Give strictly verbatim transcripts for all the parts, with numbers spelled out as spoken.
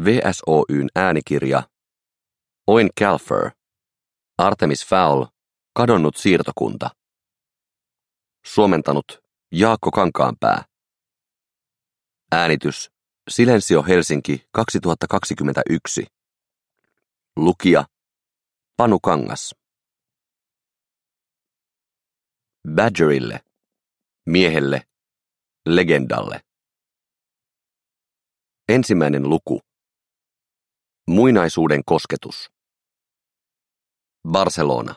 V S Oy:n äänikirja Oin Calfer, Artemis Fowl, kadonnut siirtokunta. Suomentanut Jaakko Kankaanpää. Äänitys Silensio Helsinki kaksituhattakaksikymmentäyksi. Lukija Panu Kangas. Badgerille, miehelle, legendalle. Ensimmäinen luku. Muinaisuuden kosketus. Barcelona.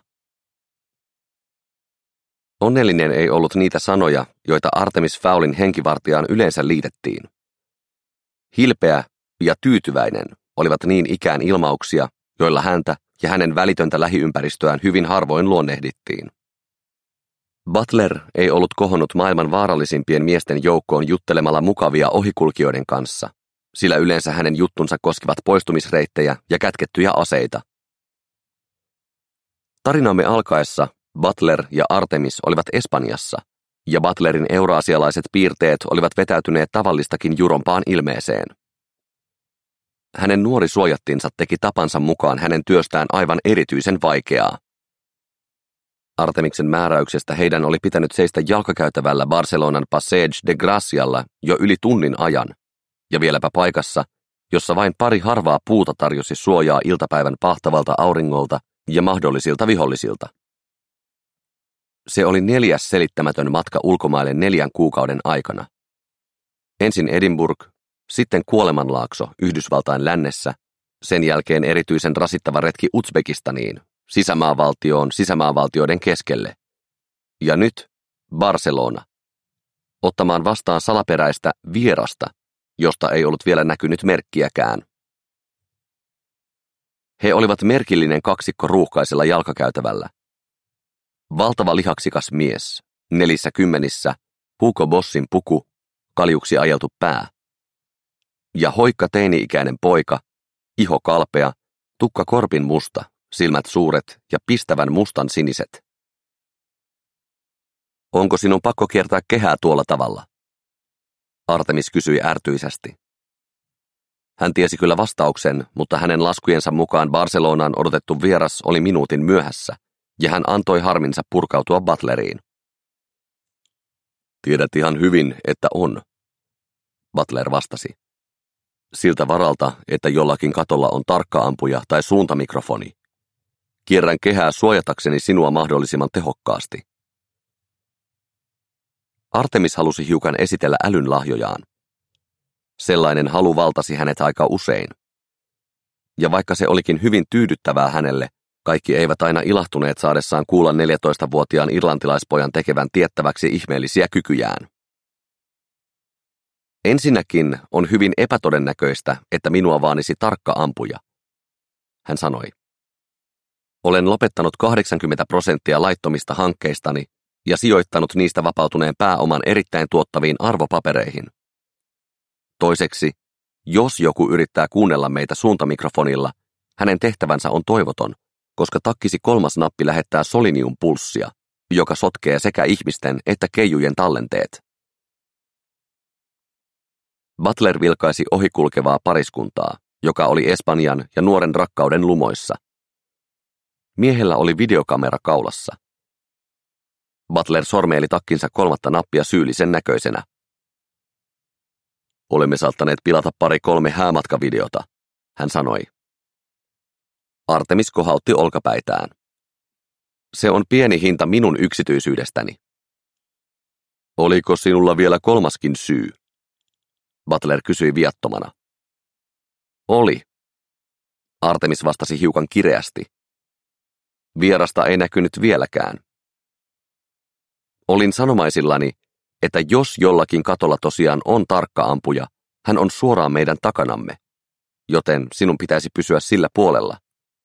Onnellinen ei ollut niitä sanoja, joita Artemis Fowlin henkivartijaan yleensä liitettiin. Hilpeä ja tyytyväinen olivat niin ikään ilmauksia, joilla häntä ja hänen välitöntä lähiympäristöään hyvin harvoin luonnehdittiin. Butler ei ollut kohonnut maailman vaarallisimpien miesten joukkoon juttelemalla mukavia ohikulkijoiden kanssa, sillä yleensä hänen juttunsa koskivat poistumisreittejä ja kätkettyjä aseita. Tarinamme alkaessa Butler ja Artemis olivat Espanjassa, ja Butlerin euraasialaiset piirteet olivat vetäytyneet tavallistakin jurompaan ilmeeseen. Hänen nuori suojattinsa teki tapansa mukaan hänen työstään aivan erityisen vaikeaa. Artemiksen määräyksestä heidän oli pitänyt seistä jalkakäytävällä Barcelonan Passeig de Gracialla jo yli tunnin ajan, ja vieläpä paikassa, jossa vain pari harvaa puuta tarjosi suojaa iltapäivän pahtavalta auringolta ja mahdollisilta vihollisilta. Se oli neljäs selittämätön matka ulkomaille neljän kuukauden aikana. Ensin Edinburgh, sitten Kuolemanlaakso Yhdysvaltain lännessä, sen jälkeen erityisen rasittava retki Uzbekistaniin, sisämaavaltioon sisämaavaltioiden keskelle. Ja nyt Barcelona, ottamaan vastaan salaperäistä vierasta, josta ei ollut vielä näkynyt merkkiäkään. He olivat merkillinen kaksikko ruuhkaisella jalkakäytävällä. Valtava lihaksikas mies, nelissä kymmenissä, Hugo Bossin puku, kaljuksi ajeltu pää. Ja hoikka teini-ikäinen poika, iho kalpea, tukka korpin musta, silmät suuret ja pistävän mustan siniset. Onko sinun pakko kiertää kehää tuolla tavalla? Artemis kysyi ärtyisästi. Hän tiesi kyllä vastauksen, mutta hänen laskujensa mukaan Barcelonaan odotettu vieras oli minuutin myöhässä, ja hän antoi harminsa purkautua Butleriin. Tiedät ihan hyvin, että on, Butler vastasi. Siltä varalta, että jollakin katolla on tarkka-ampuja tai suuntamikrofoni. Kierrän kehää suojatakseni sinua mahdollisimman tehokkaasti. Artemis halusi hiukan esitellä älyn lahjojaan. Sellainen halu valtasi hänet aika usein. Ja vaikka se olikin hyvin tyydyttävää hänelle, kaikki eivät aina ilahtuneet saadessaan kuulla neljätoistavuotiaan irlantilaispojan tekevän tiettäväksi ihmeellisiä kykyjään. Ensinnäkin on hyvin epätodennäköistä, että minua vaanisi tarkka ampuja, hän sanoi. Olen lopettanut kahdeksankymmentä prosenttia laittomista hankkeistani ja sijoittanut niistä vapautuneen pääoman erittäin tuottaviin arvopapereihin. Toiseksi, jos joku yrittää kuunnella meitä suuntamikrofonilla, hänen tehtävänsä on toivoton, koska takkisi kolmas nappi lähettää soliniumpulssia, joka sotkee sekä ihmisten että keijujen tallenteet. Butler vilkaisi ohikulkevaa pariskuntaa, joka oli Espanjan ja nuoren rakkauden lumoissa. Miehellä oli videokamera kaulassa. Butler sormeili takkinsa kolmatta nappia syyllisen näköisenä. Olemme saattaneet pilata pari kolme häämatkavideota, hän sanoi. Artemis kohautti olkapäitään. Se on pieni hinta minun yksityisyydestäni. Oliko sinulla vielä kolmaskin syy? Butler kysyi viattomana. Oli. Artemis vastasi hiukan kireästi. Vierasta ei näkynyt vieläkään. Olin sanomaisillani, että jos jollakin katolla tosiaan on tarkka ampuja, hän on suoraan meidän takanamme, joten sinun pitäisi pysyä sillä puolella.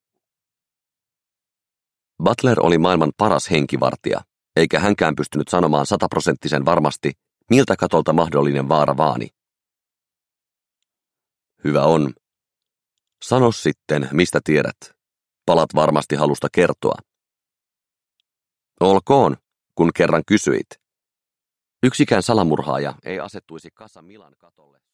Butler oli maailman paras henkivartija, eikä hänkään pystynyt sanomaan sataprosenttisen varmasti, miltä katolta mahdollinen vaara vaani. Hyvä on. Sano sitten, mistä tiedät. Palat varmasti halusta kertoa. Olkoon, kun kerran kysyit. Yksikään salamurhaaja ei asettuisi Casa Milan katolle.